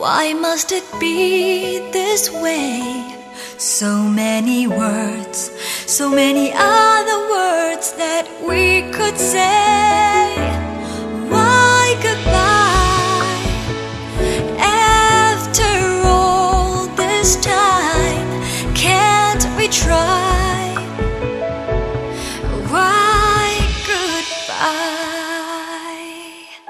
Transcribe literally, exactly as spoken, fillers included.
Why must it be this way? So many words, so many other words that we could say. Why goodbye? After all this time, can't we try?